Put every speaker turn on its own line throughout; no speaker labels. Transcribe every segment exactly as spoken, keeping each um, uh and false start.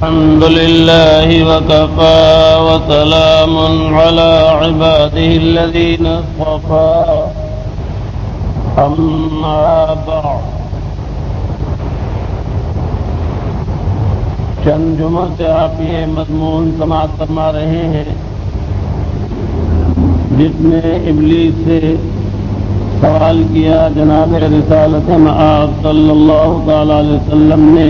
الحمد لله وكفى وسلام على عباده الذين اصطفى أما بعد چند جمعہ سے آپ یہ مضمون سماعت فرما رہے ہیں جس میں ابلیس سے سوال کیا جناب رسالت مآب صلی اللہ تعالی علیہ وسلم نے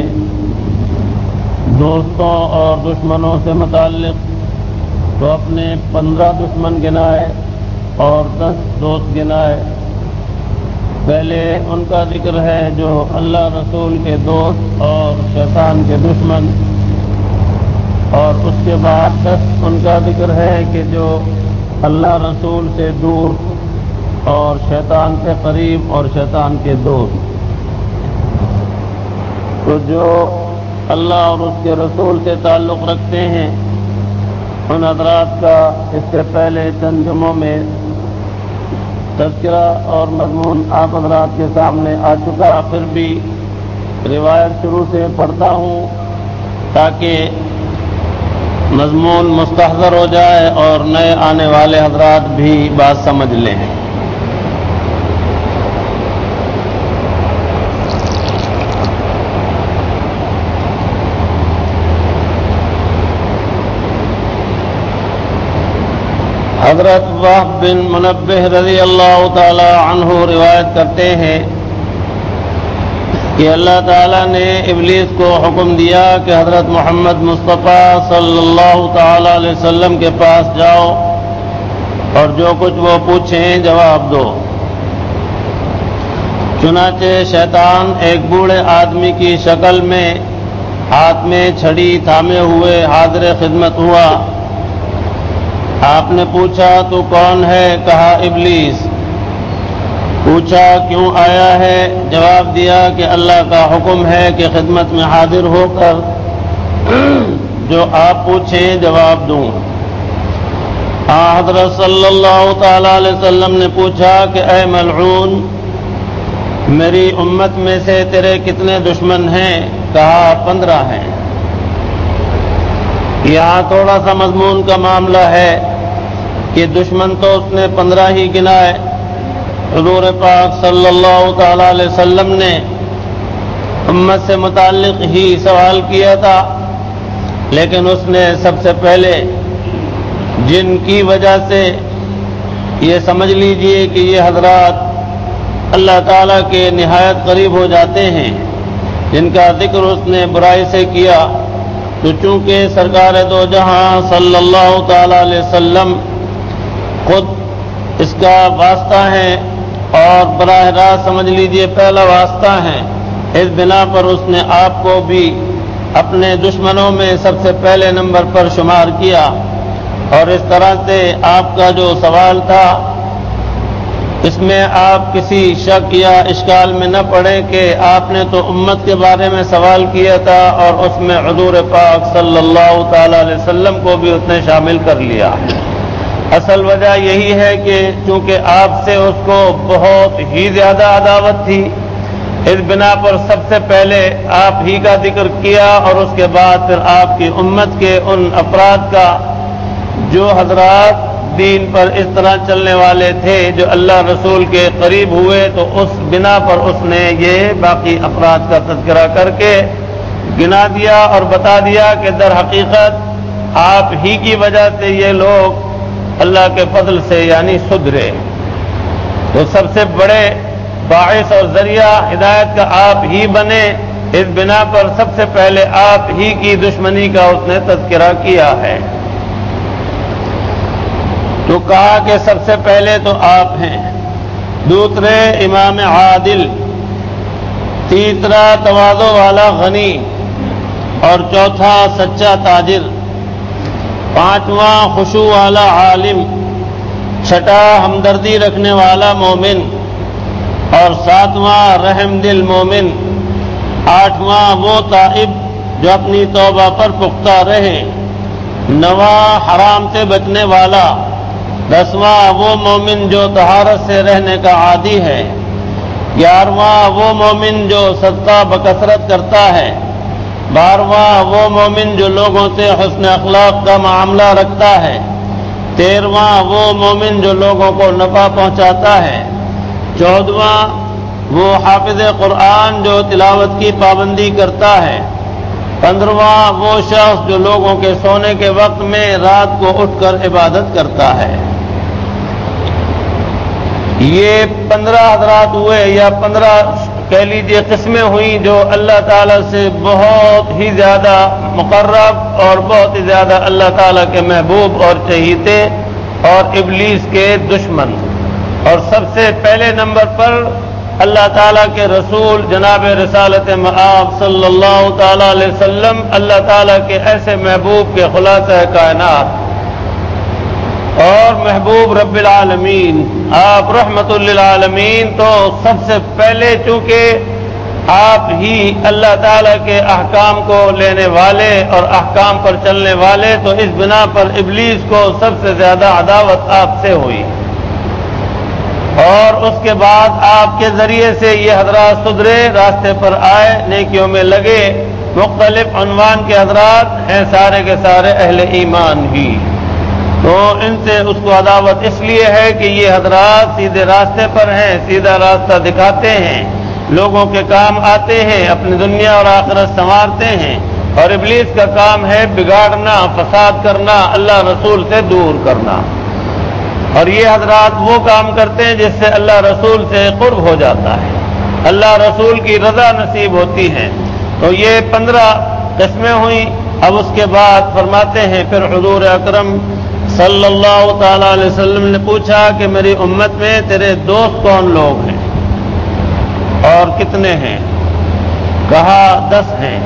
دوستوں اور دشمنوں سے متعلق تو اپنے پندرہ دشمن گنائے اور دس دوست گنائے. پہلے ان کا ذکر ہے جو اللہ رسول کے دوست اور شیطان کے دشمن، اور اس کے بعد دس ان کا ذکر ہے کہ جو اللہ رسول سے دور اور شیطان سے قریب اور شیطان کے دوست. تو جو اللہ اور اس کے رسول سے تعلق رکھتے ہیں ان حضرات کا اس سے پہلے چند جمعوں میں تذکرہ اور مضمون آپ حضرات کے سامنے آ چکا. پھر بھی روایت شروع سے پڑھتا ہوں تاکہ مضمون مستحضر ہو جائے اور نئے آنے والے حضرات بھی بات سمجھ لیں. حضرت وہب بن منبہ رضی اللہ تعالی عنہ روایت کرتے ہیں کہ اللہ تعالیٰ نے ابلیس کو حکم دیا کہ حضرت محمد مصطفیٰ صلی اللہ تعالی علیہ وسلم کے پاس جاؤ اور جو کچھ وہ پوچھیں جواب دو. چنانچہ شیطان ایک بوڑھے آدمی کی شکل میں ہاتھ میں چھڑی تھامے ہوئے حاضر خدمت ہوا. آپ نے پوچھا تو کون ہے؟ کہا ابلیس. پوچھا کیوں آیا ہے؟ جواب دیا کہ اللہ کا حکم ہے کہ خدمت میں حاضر ہو کر جو آپ پوچھیں جواب دوں. حضرت صلی اللہ تعالی علیہ وسلم نے پوچھا کہ اے ملعون، میری امت میں سے تیرے کتنے دشمن ہیں؟ کہا پندرہ ہیں. یہاں تھوڑا سا مضمون کا معاملہ ہے کہ دشمن تو اس نے پندرہ ہی گنائے. حضور پاک صلی اللہ تعالی علیہ وسلم نے امت سے متعلق ہی سوال کیا تھا، لیکن اس نے سب سے پہلے جن کی وجہ سے یہ سمجھ لیجئے کہ یہ حضرات اللہ تعالیٰ کے نہایت قریب ہو جاتے ہیں، جن کا ذکر اس نے برائی سے کیا، تو چونکہ سرکار دو جہاں صلی اللہ تعالی علیہ وسلم خود اس کا واسطہ ہے اور براہ راست سمجھ لیجئے پہلا واسطہ ہے، اس بنا پر اس نے آپ کو بھی اپنے دشمنوں میں سب سے پہلے نمبر پر شمار کیا. اور اس طرح سے آپ کا جو سوال تھا اس میں آپ کسی شک یا اشکال میں نہ پڑیں کہ آپ نے تو امت کے بارے میں سوال کیا تھا اور اس میں حضور پاک صلی اللہ تعالی علیہ وسلم کو بھی اس نے شامل کر لیا. اصل وجہ یہی ہے کہ چونکہ آپ سے اس کو بہت ہی زیادہ عداوت تھی، اس بنا پر سب سے پہلے آپ ہی کا ذکر کیا اور اس کے بعد پھر آپ کی امت کے ان افراد کا جو حضرات دین پر اس طرح چلنے والے تھے جو اللہ رسول کے قریب ہوئے، تو اس بنا پر اس نے یہ باقی افراد کا تذکرہ کر کے گنا دیا اور بتا دیا کہ در حقیقت آپ ہی کی وجہ سے یہ لوگ اللہ کے فضل سے یعنی سدھرے. تو سب سے بڑے باعث اور ذریعہ ہدایت کا آپ ہی بنے، اس بنا پر سب سے پہلے آپ ہی کی دشمنی کا اس نے تذکرہ کیا ہے. تو کہا کہ سب سے پہلے تو آپ ہیں، دوسرے امام عادل، تیسرا تواضع والا غنی، اور چوتھا سچا تاجر، پانچواں خشوع والا عالم، چھٹا ہمدردی رکھنے والا مومن، اور ساتواں رحم دل مومن، آٹھواں وہ تائب جو اپنی توبہ پر پختہ رہے، نواں حرام سے بچنے والا، دسواں وہ مومن جو طہارت سے رہنے کا عادی ہے، گیارہواں وہ مومن جو صدقہ بکثرت کرتا ہے، بارہواں وہ مومن جو لوگوں سے حسن اخلاق کا معاملہ رکھتا ہے۔ تیرہواں وہ مومن جو لوگوں کو نفع پہنچاتا ہے۔ چودہواں وہ حافظ قرآن جو تلاوت کی پابندی کرتا ہے۔ پندرہواں وہ شخص جو لوگوں کے سونے کے وقت میں رات کو اٹھ کر عبادت کرتا ہے۔ یہ پندرہ حضرات ہوئے یا پندرہ کہہ لیجیے قسمیں ہوئیں جو اللہ تعالیٰ سے بہت ہی زیادہ مقرب اور بہت ہی زیادہ اللہ تعالیٰ کے محبوب اور چہیتے اور ابلیس کے دشمن۔ اور سب سے پہلے نمبر پر اللہ تعالیٰ کے رسول جناب رسالت مآب صلی اللہ تعالیٰ علیہ وسلم، اللہ تعالیٰ کے ایسے محبوب کے خلاصہ کائنات اور محبوب رب العالمین، آپ رحمت للعالمین، تو سب سے پہلے چونکہ آپ ہی اللہ تعالیٰ کے احکام کو لینے والے اور احکام پر چلنے والے، تو اس بنا پر ابلیس کو سب سے زیادہ عداوت آپ سے ہوئی۔ اور اس کے بعد آپ کے ذریعے سے یہ حضرات سدھرے، راستے پر آئے، نیکیوں میں لگے، مختلف عنوان کے حضرات ہیں، سارے کے سارے اہل ایمان ہی۔ تو ان سے اس کو عداوت اس لیے ہے کہ یہ حضرات سیدھے راستے پر ہیں، سیدھا راستہ دکھاتے ہیں، لوگوں کے کام آتے ہیں، اپنی دنیا اور آخرت سنوارتے ہیں، اور ابلیس کا کام ہے بگاڑنا، فساد کرنا، اللہ رسول سے دور کرنا۔ اور یہ حضرات وہ کام کرتے ہیں جس سے اللہ رسول سے قرب ہو جاتا ہے، اللہ رسول کی رضا نصیب ہوتی ہے۔ تو یہ پندرہ قسمیں ہوئیں۔ اب اس کے بعد فرماتے ہیں پھر حضور اکرم صلی اللہ تعالی علیہ وسلم نے پوچھا کہ میری امت میں تیرے دوست کون لوگ ہیں اور کتنے ہیں؟ کہا دس ہیں۔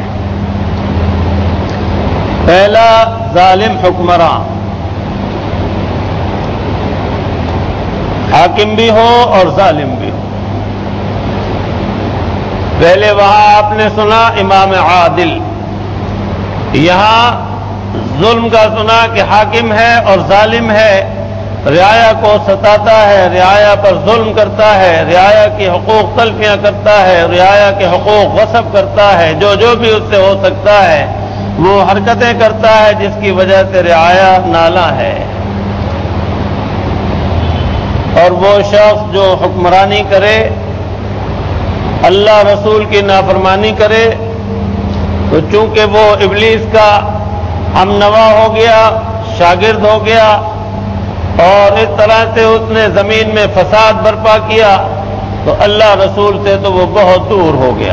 پہلا ظالم حکمراں، حاکم بھی ہو اور ظالم بھی ہو۔ پہلے وہاں آپ نے سنا امام عادل، یہاں ظلم کا سنا کہ حاکم ہے اور ظالم ہے، رعایا کو ستاتا ہے، رعایا پر ظلم کرتا ہے، رعایا کی حقوق تلفیاں کرتا ہے، رعایا کے حقوق غصب کرتا ہے، جو جو بھی اس سے ہو سکتا ہے وہ حرکتیں کرتا ہے جس کی وجہ سے رعایا نالاں ہے۔ اور وہ شخص جو حکمرانی کرے، اللہ رسول کی نافرمانی کرے، تو چونکہ وہ ابلیس کا ہم نوا ہو گیا، شاگرد ہو گیا، اور اس طرح سے اس نے زمین میں فساد برپا کیا، تو اللہ رسول سے تو وہ بہت دور ہو گیا۔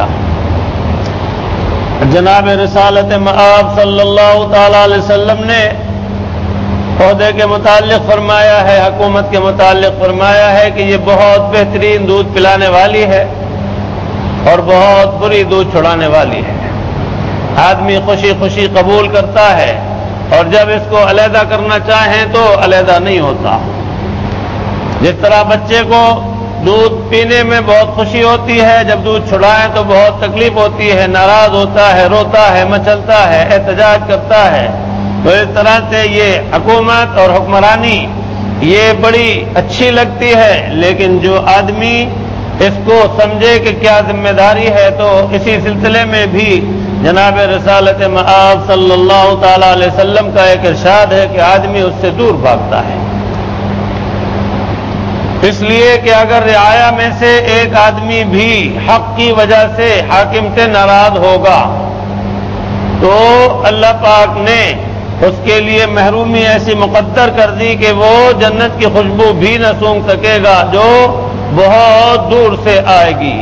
جناب رسالت مآب صلی اللہ تعالی علیہ وسلم نے عہدے کے متعلق فرمایا ہے، حکومت کے متعلق فرمایا ہے کہ یہ بہت بہترین دودھ پلانے والی ہے اور بہت بری دودھ چھڑانے والی ہے۔ آدمی خوشی خوشی قبول کرتا ہے، اور جب اس کو علیحدہ کرنا چاہیں تو علیحدہ نہیں ہوتا۔ جس طرح بچے کو دودھ پینے میں بہت خوشی ہوتی ہے، جب دودھ چھڑائیں تو بہت تکلیف ہوتی ہے، ناراض ہوتا ہے، روتا ہے، مچلتا ہے، احتجاج کرتا ہے، تو اس طرح سے یہ حکومت اور حکمرانی یہ بڑی اچھی لگتی ہے، لیکن جو آدمی اس کو سمجھے کہ کیا ذمہ داری ہے، تو اسی سلسلے میں بھی جناب رسالت مآب صلی اللہ تعالی علیہ وسلم کا ایک ارشاد ہے کہ آدمی اس سے دور بھاگتا ہے۔ اس لیے کہ اگر رعایا میں سے ایک آدمی بھی حق کی وجہ سے حاکم سے ناراض ہوگا تو اللہ پاک نے اس کے لیے محرومی ایسی مقدر کر دی کہ وہ جنت کی خوشبو بھی نہ سونگھ سکے گا، جو بہت دور سے آئے گی۔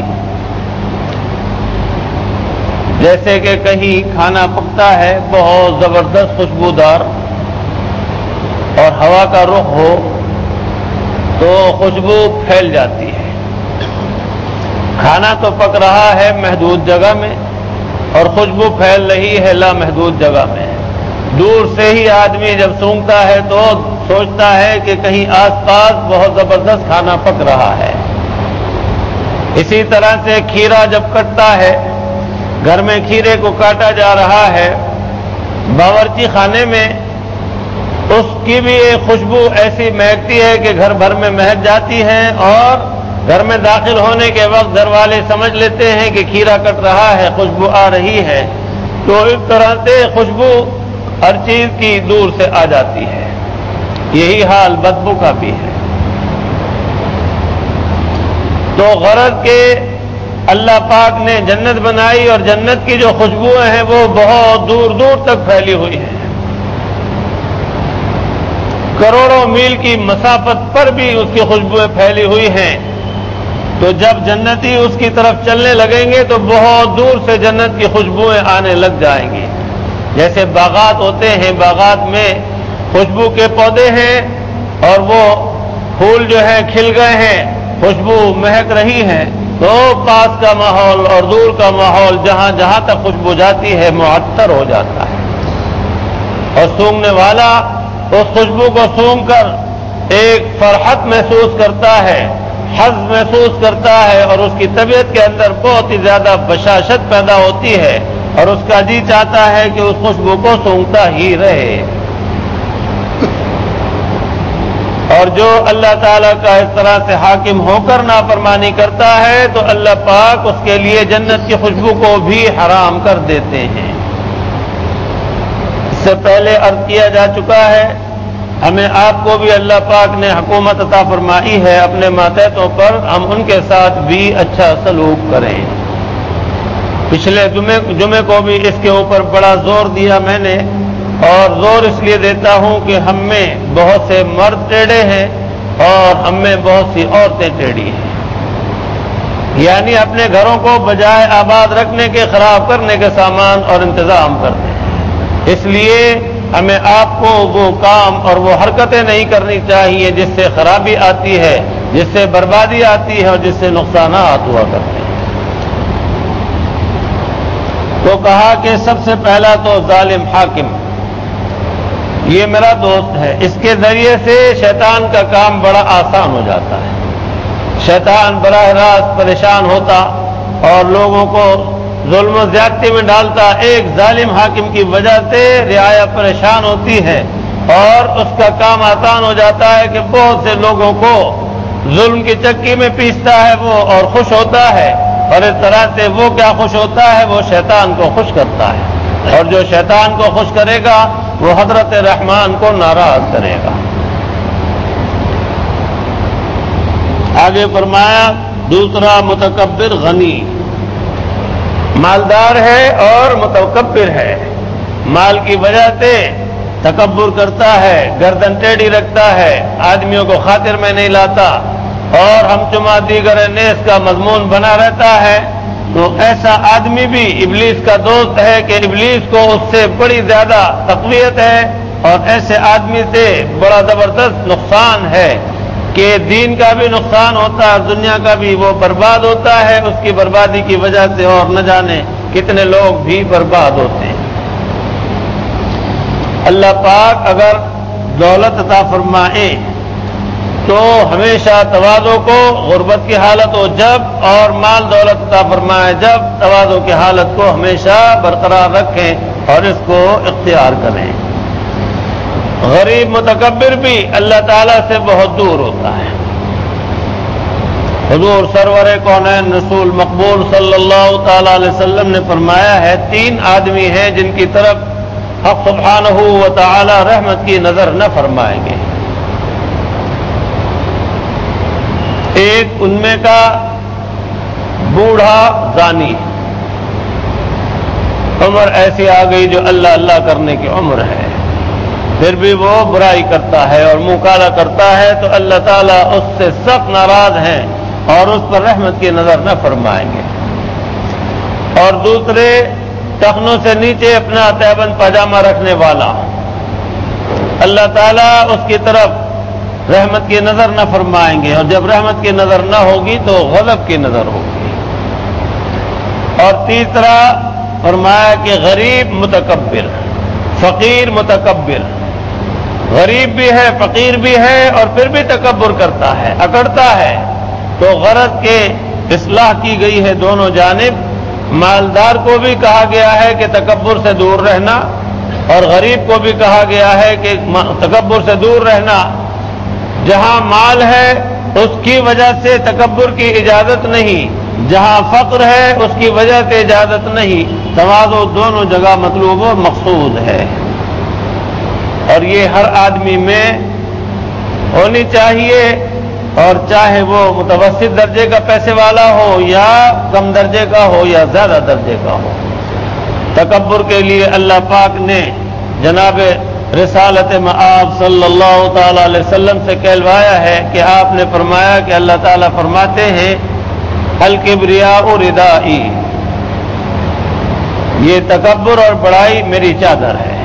جیسے کہ کہیں کھانا پکتا ہے بہت زبردست خوشبودار اور ہوا کا رخ ہو تو خوشبو پھیل جاتی ہے۔ کھانا تو پک رہا ہے محدود جگہ میں اور خوشبو پھیل رہی ہے لامحدود جگہ میں۔ دور سے ہی آدمی جب سونگتا ہے تو سوچتا ہے کہ کہیں آس پاس بہت زبردست کھانا پک رہا ہے۔ اسی طرح سے کھیرا جب کٹتا ہے، گھر میں کھیرے کو کاٹا جا رہا ہے، باورچی خانے میں اس کی بھی ایک خوشبو ایسی مہکتی ہے کہ گھر بھر میں مہک جاتی ہے، اور گھر میں داخل ہونے کے وقت گھر والے سمجھ لیتے ہیں کہ کھیرا کٹ رہا ہے، خوشبو آ رہی ہے۔ تو اس طرح سے خوشبو ہر چیز کی دور سے آ جاتی ہے. یہی حال بدبو کا بھی ہے. تو غرض کہ اللہ پاک نے جنت بنائی اور جنت کی جو خوشبوئیں ہیں وہ بہت دور دور تک پھیلی ہوئی ہیں. کروڑوں میل کی مسافت پر بھی اس کی خوشبوئیں پھیلی ہوئی ہیں. تو جب جنتی اس کی طرف چلنے لگیں گے تو بہت دور سے جنت کی خوشبوئیں آنے لگ جائیں گی. جیسے باغات ہوتے ہیں، باغات میں خوشبو کے پودے ہیں اور وہ پھول جو ہے کھل گئے ہیں، خوشبو مہک رہی ہے، تو پاس کا ماحول اور دور کا ماحول جہاں جہاں تک خوشبو جاتی ہے معطر ہو جاتا ہے. اور سونگھنے والا اس خوشبو کو سونگھ کر ایک فرحت محسوس کرتا ہے، حظ محسوس کرتا ہے، اور اس کی طبیعت کے اندر بہت ہی زیادہ بشاشت پیدا ہوتی ہے اور اس کا جی چاہتا ہے کہ اس خوشبو کو سونگھتا ہی رہے. اور جو اللہ تعالیٰ کا اس طرح سے حاکم ہو کر نافرمانی کرتا ہے تو اللہ پاک اس کے لیے جنت کی خوشبو کو بھی حرام کر دیتے ہیں. اس سے پہلے عرض کیا جا چکا ہے، ہمیں آپ کو بھی اللہ پاک نے حکومت عطا فرمائی ہے، اپنے ماتحتوں پر ہم ان کے ساتھ بھی اچھا سلوک کریں. پچھلے جمعے جمعے کو بھی اس کے اوپر بڑا زور دیا میں نے، اور زور اس لیے دیتا ہوں کہ ہم میں بہت سے مرد ٹیڑھے ہیں اور ہم میں بہت سی عورتیں ٹیڑھی ہیں. یعنی اپنے گھروں کو بجائے آباد رکھنے کے خراب کرنے کے سامان اور انتظام کرتے ہیں. اس لیے ہمیں آپ کو وہ کام اور وہ حرکتیں نہیں کرنی چاہیے جس سے خرابی آتی ہے، جس سے بربادی آتی ہے اور جس سے نقصانات ہوا کرتے ہیں. تو کہا کہ سب سے پہلا تو ظالم حاکم، یہ میرا دوست ہے، اس کے ذریعے سے شیطان کا کام بڑا آسان ہو جاتا ہے. شیطان براہ راست پریشان ہوتا اور لوگوں کو ظلم و زیادتی میں ڈالتا. ایک ظالم حاکم کی وجہ سے رعایا پریشان ہوتی ہے اور اس کا کام آسان ہو جاتا ہے کہ بہت سے لوگوں کو ظلم کی چکی میں پیستا ہے وہ اور خوش ہوتا ہے. اور اس طرح سے وہ کیا خوش ہوتا ہے، وہ شیطان کو خوش کرتا ہے، اور جو شیطان کو خوش کرے گا وہ حضرت رحمان کو ناراض کرے گا. آگے فرمایا دوسرا متکبر غنی، مالدار ہے اور متکبر ہے. مال کی وجہ سے تکبر کرتا ہے، گردن ٹیڑھی رکھتا ہے، آدمیوں کو خاطر میں نہیں لاتا اور ہم چما دیگر نیس کا مضمون بنا رہتا ہے. تو ایسا آدمی بھی ابلیس کا دوست ہے کہ ابلیس کو اس سے بڑی زیادہ تقویت ہے، اور ایسے آدمی سے بڑا زبردست نقصان ہے کہ دین کا بھی نقصان ہوتا ہے، دنیا کا بھی وہ برباد ہوتا ہے. اس کی بربادی کی وجہ سے اور نہ جانے کتنے لوگ بھی برباد ہوتے ہیں. اللہ پاک اگر دولت عطا فرمائے تو ہمیشہ تواضع کو غربت کی حالت ہو جب، اور مال دولت عطا فرمائے جب، تواضع کی حالت کو ہمیشہ برقرار رکھیں اور اس کو اختیار کریں. غریب متکبر بھی اللہ تعالیٰ سے بہت دور ہوتا ہے. حضور سرور کونین رسول مقبول صلی اللہ تعالی علیہ وسلم نے فرمایا ہے تین آدمی ہیں جن کی طرف حق سبحانہ و تعالی رحمت کی نظر نہ فرمائیں گے. ایک ان میں کا بوڑھا زانی، عمر ایسی آ گئی جو اللہ اللہ کرنے کی عمر ہے، پھر بھی وہ برائی کرتا ہے اور منہ کالا کرتا ہے تو اللہ تعالیٰ اس سے سخت ناراض ہیں اور اس پر رحمت کی نظر نہ فرمائیں گے. اور دوسرے ٹخنوں سے نیچے اپنا تہبند پاجامہ رکھنے والا، اللہ تعالیٰ اس کی طرف رحمت کی نظر نہ فرمائیں گے، اور جب رحمت کی نظر نہ ہوگی تو غضب کی نظر ہوگی. اور تیسرا فرمایا کہ غریب متکبر، فقیر متکبر، غریب بھی ہے فقیر بھی ہے اور پھر بھی تکبر کرتا ہے، اکڑتا ہے. تو غرض کے اصلاح کی گئی ہے دونوں جانب. مالدار کو بھی کہا گیا ہے کہ تکبر سے دور رہنا، اور غریب کو بھی کہا گیا ہے کہ تکبر سے دور رہنا. جہاں مال ہے اس کی وجہ سے تکبر کی اجازت نہیں، جہاں فقر ہے اس کی وجہ سے اجازت نہیں. تواضع دونوں جگہ مطلوب و مقصود ہے، اور یہ ہر آدمی میں ہونی چاہیے، اور چاہے وہ متوسط درجے کا پیسے والا ہو یا کم درجے کا ہو یا زیادہ درجے کا ہو۔ تکبر کے لیے اللہ پاک نے جناب رسالت مآب صلی اللہ تعالی علیہ وسلم سے کہلوایا ہے کہ آپ نے فرمایا کہ اللہ تعالیٰ فرماتے ہیں الکبریاء ردائی، یہ تکبر اور بڑائی میری چادر ہے،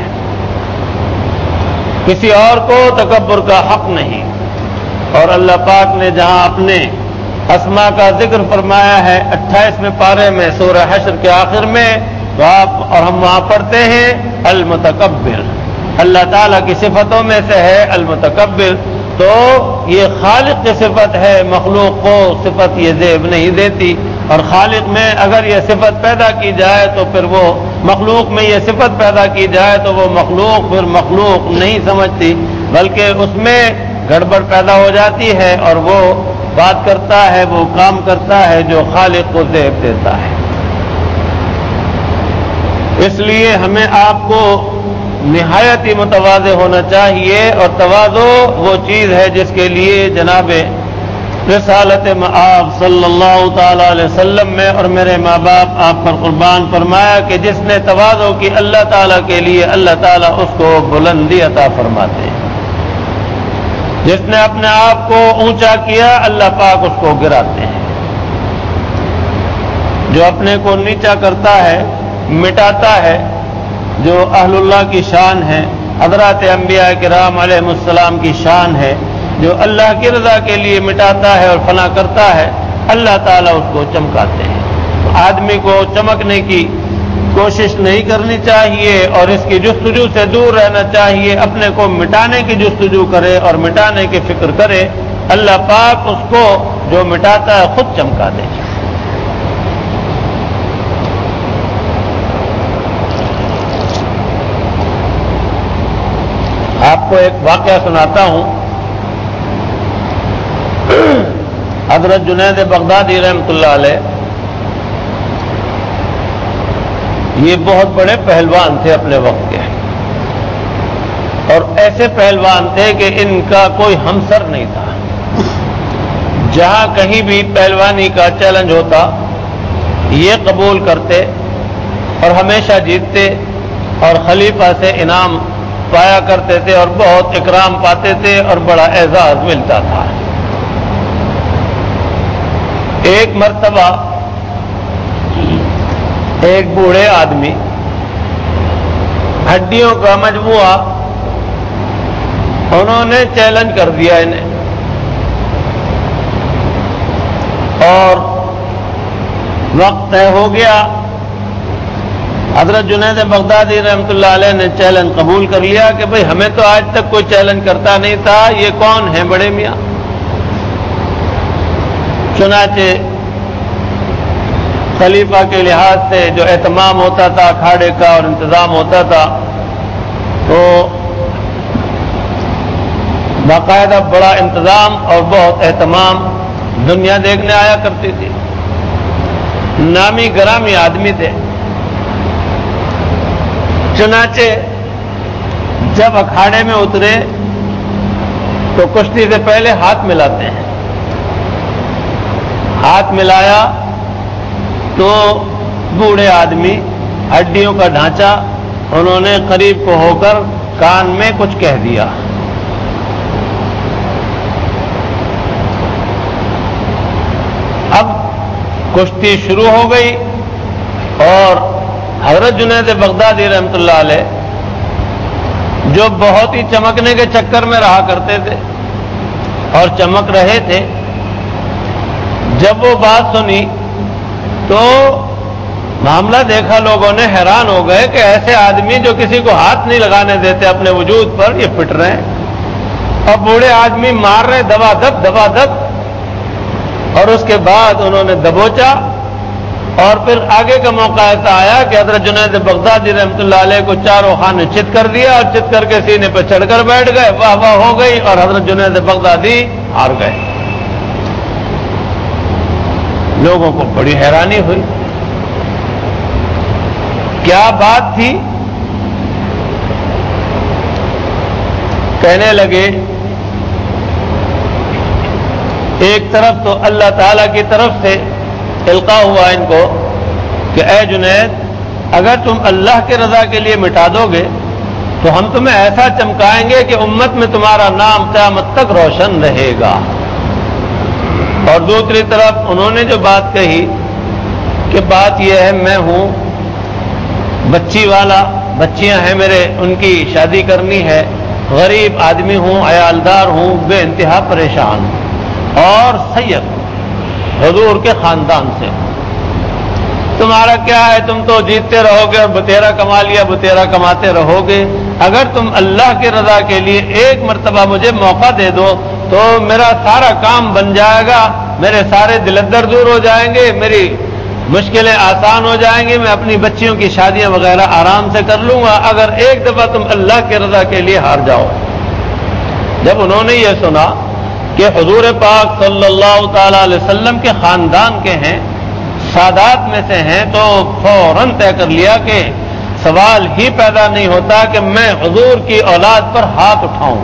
کسی اور کو تکبر کا حق نہیں۔ اور اللہ پاک نے جہاں اپنے اسماء کا ذکر فرمایا ہے اٹھائیسویں پارے میں سورہ حشر کے آخر میں، تو آپ اور ہم وہاں پڑھتے ہیں المتکبر، اللہ تعالیٰ کی صفتوں میں سے ہے المتکبر، تو یہ خالق کی صفت ہے، مخلوق کو صفت یہ زیب نہیں دیتی، اور خالق میں اگر یہ صفت پیدا کی جائے تو پھر وہ مخلوق میں یہ صفت پیدا کی جائے تو وہ مخلوق پھر مخلوق نہیں سمجھتی، بلکہ اس میں گڑبڑ پیدا ہو جاتی ہے، اور وہ بات کرتا ہے، وہ کام کرتا ہے جو خالق کو زیب دیتا ہے۔ اس لیے ہمیں آپ کو نہایت ہی متواضع ہونا چاہیے، اور تواضع وہ چیز ہے جس کے لیے جناب رسالت مآب صلی اللہ تعالی علیہ وسلم میں اور میرے ماں باپ آپ پر قربان فرمایا کہ جس نے تواضع کی اللہ تعالیٰ کے لیے اللہ تعالیٰ اس کو بلندی عطا فرماتے ہیں، جس نے اپنے آپ کو اونچا کیا اللہ پاک اس کو گراتے ہیں، جو اپنے کو نیچا کرتا ہے مٹاتا ہے، جو اہل اللہ کی شان ہے، حضرات انبیاء کرام علیہ السلام کی شان ہے، جو اللہ کی رضا کے لیے مٹاتا ہے اور فنا کرتا ہے، اللہ تعالیٰ اس کو چمکاتے ہیں۔ آدمی کو چمکنے کی کوشش نہیں کرنی چاہیے اور اس کی جستجو سے دور رہنا چاہیے، اپنے کو مٹانے کی جستجو کرے اور مٹانے کی فکر کرے، اللہ پاک اس کو جو مٹاتا ہے خود چمکا دے۔ آپ کو ایک واقعہ سناتا ہوں۔ حضرت جنید بغدادی رحمۃ اللہ علیہ یہ بہت بڑے پہلوان تھے اپنے وقت کے، اور ایسے پہلوان تھے کہ ان کا کوئی ہمسر نہیں تھا۔ جہاں کہیں بھی پہلوانی کا چیلنج ہوتا یہ قبول کرتے اور ہمیشہ جیتتے، اور خلیفہ سے انعام پایا کرتے تھے اور بہت اکرام پاتے تھے اور بڑا اعزاز ملتا تھا۔ ایک مرتبہ ایک بوڑھے آدمی، ہڈیوں کا مجموعہ، انہوں نے چیلنج کر دیا انہیں، اور وقت طے ہو گیا۔ حضرت جنید بغدادی رحمۃ اللہ علیہ نے چیلنج قبول کر لیا کہ بھئی ہمیں تو آج تک کوئی چیلنج کرتا نہیں تھا، یہ کون ہیں بڑے میاں؟ چنانچہ خلیفہ کے لحاظ سے جو اہتمام ہوتا تھا اکھاڑے کا اور انتظام ہوتا تھا، تو باقاعدہ بڑا انتظام اور بہت اہتمام، دنیا دیکھنے آیا کرتی تھی، نامی گرامی آدمی تھے۔ چنانچہ جب اکھاڑے میں اترے تو کشتی سے پہلے ہاتھ ملاتے ہیں، ہاتھ ملایا تو بوڑھے آدمی، ہڈیوں کا ڈھانچہ، انہوں نے قریب کو ہو کر کان میں کچھ کہہ دیا۔ اب کشتی شروع ہو گئی، اور حضرت جنید بغدادی رحمۃ اللہ علیہ جو بہت ہی چمکنے کے چکر میں رہا کرتے تھے اور چمک رہے تھے، جب وہ بات سنی تو معاملہ دیکھا، لوگوں نے حیران ہو گئے کہ ایسے آدمی جو کسی کو ہاتھ نہیں لگانے دیتے اپنے وجود پر، یہ پٹ رہے ہیں، اور بوڑھے آدمی مار رہے دبا دب دبا دب، اور اس کے بعد انہوں نے دبوچا، اور پھر آگے کا موقع ایسا آیا کہ حضرت جنید بغدادی رحمۃ اللہ علیہ کو چاروں خانے چت کر دیا، اور چت کر کے سینے پہ چڑھ کر بیٹھ گئے، واہ واہ ہو گئی، اور حضرت جنید بغدادی ہار گئے۔ لوگوں کو بڑی حیرانی ہوئی، کیا بات تھی؟ کہنے لگے ایک طرف تو اللہ تعالی کی طرف سے القاء ہوا ان کو کہ اے جنید، اگر تم اللہ کی رضا کے لیے مٹا دو گے تو ہم تمہیں ایسا چمکائیں گے کہ امت میں تمہارا نام قیامت تک روشن رہے گا۔ اور دوسری طرف انہوں نے جو بات کہی کہ بات یہ ہے میں ہوں بچی والا، بچیاں ہیں میرے، ان کی شادی کرنی ہے، غریب آدمی ہوں، عیالدار ہوں، بے انتہا پریشان ہوں، اور سید حضور کے خاندان سے، تمہارا کیا ہے؟ تم تو جیتتے رہو گے اور بتیرا کما لیا، بتیرا کماتے رہو گے۔ اگر تم اللہ کی رضا کے لیے ایک مرتبہ مجھے موقع دے دو تو میرا سارا کام بن جائے گا، میرے سارے دلدر دور ہو جائیں گے، میری مشکلیں آسان ہو جائیں گی، میں اپنی بچیوں کی شادیاں وغیرہ آرام سے کر لوں گا اگر ایک دفعہ تم اللہ کی رضا کے لیے ہار جاؤ۔ جب انہوں نے یہ سنا کہ حضور پاک صلی اللہ تعالی علیہ وسلم کے خاندان کے ہیں، سادات میں سے ہیں، تو فوراً طے کر لیا کہ سوال ہی پیدا نہیں ہوتا کہ میں حضور کی اولاد پر ہاتھ اٹھاؤں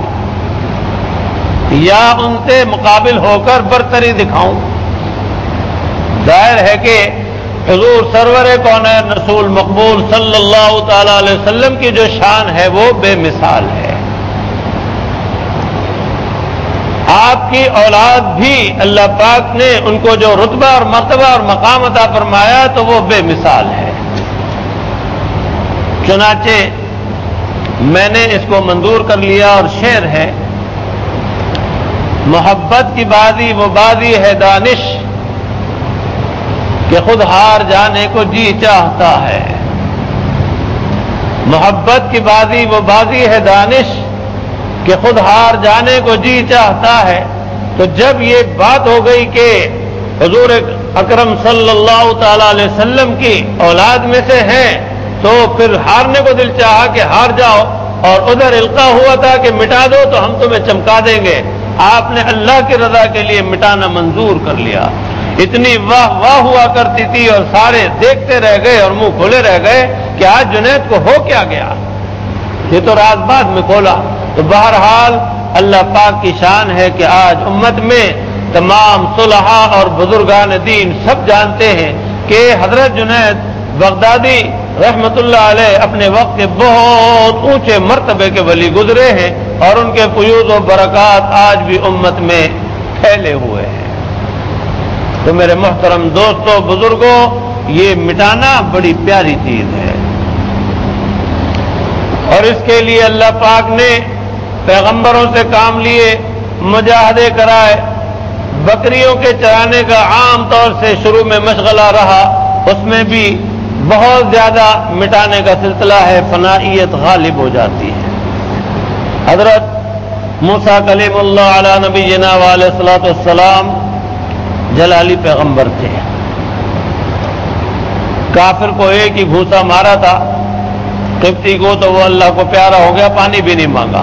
یا ان سے مقابل ہو کر برتری دکھاؤں۔ ظاہر ہے کہ حضور سرور کونین رسول مقبول صلی اللہ تعالی علیہ وسلم کی جو شان ہے وہ بے مثال ہے۔ آپ کی اولاد بھی اللہ پاک نے ان کو جو رتبہ اور مرتبہ اور مقام عطا فرمایا تو وہ بے مثال ہے۔ چنانچہ میں نے اس کو منظور کر لیا اور شعر ہے، محبت کی بازی وہ بازی ہے دانش کہ خود ہار جانے کو جی چاہتا ہے۔ محبت کی بازی وہ بازی ہے دانش کہ خود ہار جانے کو جی چاہتا ہے۔ تو جب یہ بات ہو گئی کہ حضور اکرم صلی اللہ تعالی علیہ وسلم کی اولاد میں سے ہیں تو پھر ہارنے کو دل چاہا کہ ہار جاؤ، اور ادھر القاء ہوا تھا کہ مٹا دو تو ہم تمہیں چمکا دیں گے۔ آپ نے اللہ کی رضا کے لیے مٹانا منظور کر لیا۔ اتنی واہ واہ ہوا کرتی تھی اور سارے دیکھتے رہ گئے اور منہ کھولے رہ گئے کہ آج جنید کو ہو کیا گیا۔ یہ تو رات بعد میں کھولا۔ تو بہرحال اللہ پاک کی شان ہے کہ آج امت میں تمام صلحاء اور بزرگان دین سب جانتے ہیں کہ حضرت جنید بغدادی رحمت اللہ علیہ اپنے وقت کے بہت اونچے مرتبے کے ولی گزرے ہیں اور ان کے فیوض و برکات آج بھی امت میں پھیلے ہوئے ہیں۔ تو میرے محترم دوستوں، بزرگوں، یہ مٹانا بڑی پیاری چیز ہے، اور اس کے لیے اللہ پاک نے پیغمبروں سے کام لیے، مجاہدے کرائے۔ بکریوں کے چرانے کا عام طور سے شروع میں مشغلہ رہا، اس میں بھی بہت زیادہ مٹانے کا سلسلہ ہے، فنائیت غالب ہو جاتی ہے۔ حضرت موسیٰ کلیم اللہ علی نبینا علیہ الصلوۃ والسلام جلالی پیغمبر تھے۔ کافر کو ایک ہی گھوسا مارا تھا قبطی کو، تو وہ اللہ کو پیارا ہو گیا، پانی بھی نہیں مانگا۔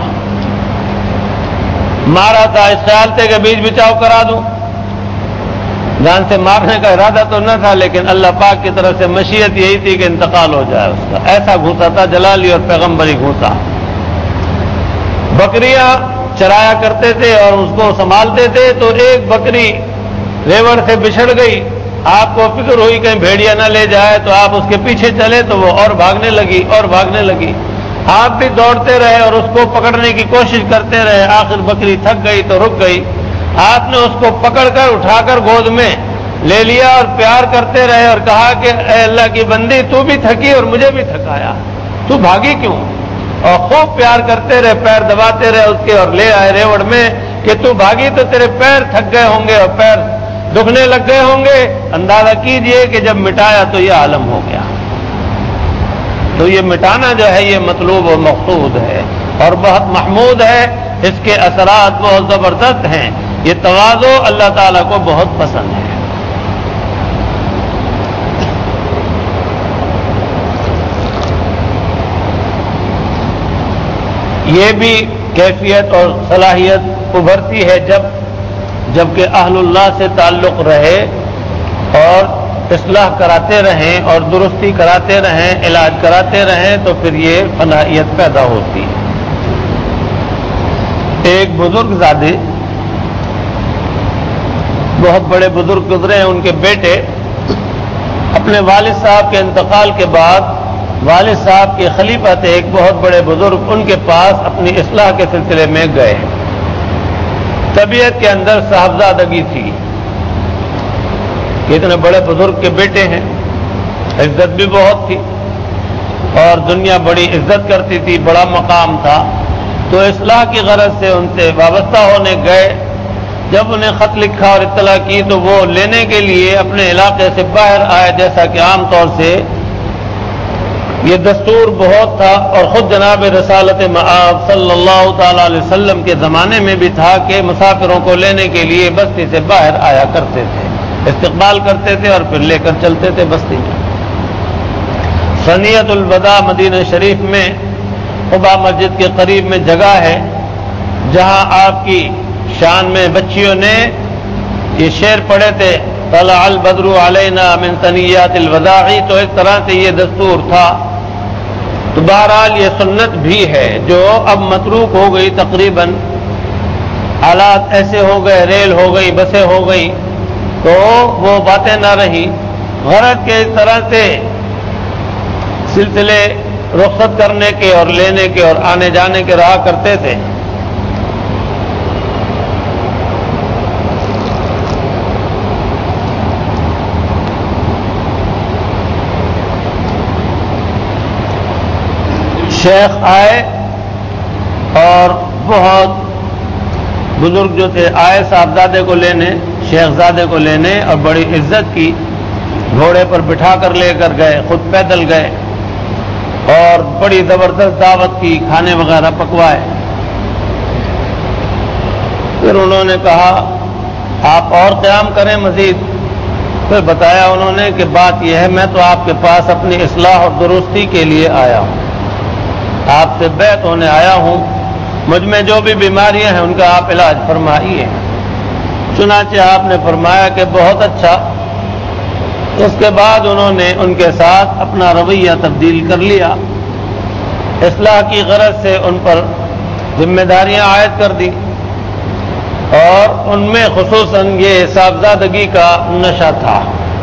مارا تھا اس خیال سے کہ بیچ بچاؤ کرا دوں، جان سے مارنے کا ارادہ تو نہ تھا، لیکن اللہ پاک کی طرف سے مشیت یہی تھی کہ انتقال ہو جائے اس کا۔ ایسا گھوسا تھا جلالی اور پیغمبری گھوسا۔ بکریاں چرایا کرتے تھے اور اس کو سنبھالتے تھے، تو ایک بکری ریوڑ سے بچھڑ گئی۔ آپ کو فکر ہوئی کہیں بھیڑیا نہ لے جائے، تو آپ اس کے پیچھے چلے تو وہ اور بھاگنے لگی اور بھاگنے لگی۔ آپ بھی دوڑتے رہے اور اس کو پکڑنے کی کوشش کرتے رہے، آخر بکری تھک گئی تو رک گئی۔ آپ نے اس کو پکڑ کر اٹھا کر گود میں لے لیا اور پیار کرتے رہے اور کہا کہ اے اللہ کی بندی، تو بھی تھکی اور مجھے بھی تھکایا، تو بھاگی کیوں؟ اور خوب پیار کرتے رہے، پیر دباتے رہے اس کے، اور لے آئے ریوڑ میں کہ تو بھاگی تو تیرے پیر تھک گئے ہوں گے اور پیر دکھنے لگ گئے ہوں گے۔ اندازہ کیجئے کہ جب مٹایا تو یہ عالم ہو گیا۔ تو یہ مٹانا جو ہے یہ مطلوب و مقصود ہے اور بہت محمود ہے، اس کے اثرات بہت زبردست ہیں۔ یہ تواضع اللہ تعالیٰ کو بہت پسند ہے۔ یہ بھی کیفیت اور صلاحیت ابھرتی ہے جب جبکہ اہل اللہ سے تعلق رہے اور اصلاح کراتے رہیں اور درستی کراتے رہیں، علاج کراتے رہیں تو پھر یہ فلاحیت پیدا ہوتی ہے۔ ایک بزرگ زادے، بہت بڑے بزرگ گزرے ہیں، ان کے بیٹے اپنے والد صاحب کے انتقال کے بعد والد صاحب کے خلیفہ تھے ایک بہت بڑے بزرگ، ان کے پاس اپنی اصلاح کے سلسلے میں گئے۔ طبیعت کے اندر صاحبزادگی تھی کہ اتنے بڑے بزرگ کے بیٹے ہیں، عزت بھی بہت تھی اور دنیا بڑی عزت کرتی تھی، بڑا مقام تھا، تو اصلاح کی غرض سے ان سے وابستہ ہونے گئے۔ جب انہیں خط لکھا اور اطلاع کی تو وہ لینے کے لیے اپنے علاقے سے باہر آئے، جیسا کہ عام طور سے یہ دستور بہت تھا اور خود جناب رسالت مآب صلی اللہ تعالی علیہ وسلم کے زمانے میں بھی تھا کہ مسافروں کو لینے کے لیے بستی سے باہر آیا کرتے تھے، استقبال کرتے تھے اور پھر لے کر چلتے تھے بستی میں۔ ثنیۃ الوداع مدینہ شریف میں قباء مسجد کے قریب میں جگہ ہے جہاں آپ کی شان میں بچیوں نے یہ شعر پڑھے تھے، طلع البدر علینا من ثنیات الوداع، تو اس طرح سے یہ دستور تھا۔ تو بہرحال یہ سنت بھی ہے جو اب متروک ہو گئی، تقریباً حالات ایسے ہو گئے، ریل ہو گئی، بسیں ہو گئی، تو وہ باتیں نہ رہی۔ غرض کے اس طرح سے سلسلے رخصت کرنے کے اور لینے کے اور آنے جانے کے رہا کرتے تھے۔ شیخ آئے اور بہت بزرگ جو تھے آئے صاحبزادے کو لینے، شیخزادے کو لینے، اور بڑی عزت کی، گھوڑے پر بٹھا کر لے کر گئے، خود پیدل گئے اور بڑی زبردست دعوت کی، کھانے وغیرہ پکوائے۔ پھر انہوں نے کہا آپ اور قیام کریں مزید۔ پھر بتایا انہوں نے کہ بات یہ ہے میں تو آپ کے پاس اپنی اصلاح اور درستی کے لیے آیا ہوں، آپ سے بیعت ہونے آیا ہوں، مجھ میں جو بھی بیماریاں ہیں ان کا آپ علاج فرمائیے۔ چنانچہ آپ نے فرمایا کہ بہت اچھا۔ اس کے بعد انہوں نے ان کے ساتھ اپنا رویہ تبدیل کر لیا، اصلاح کی غرض سے ان پر ذمہ داریاں عائد کر دی، اور ان میں خصوصاً یہ صاحبزادگی کا نشہ تھا۔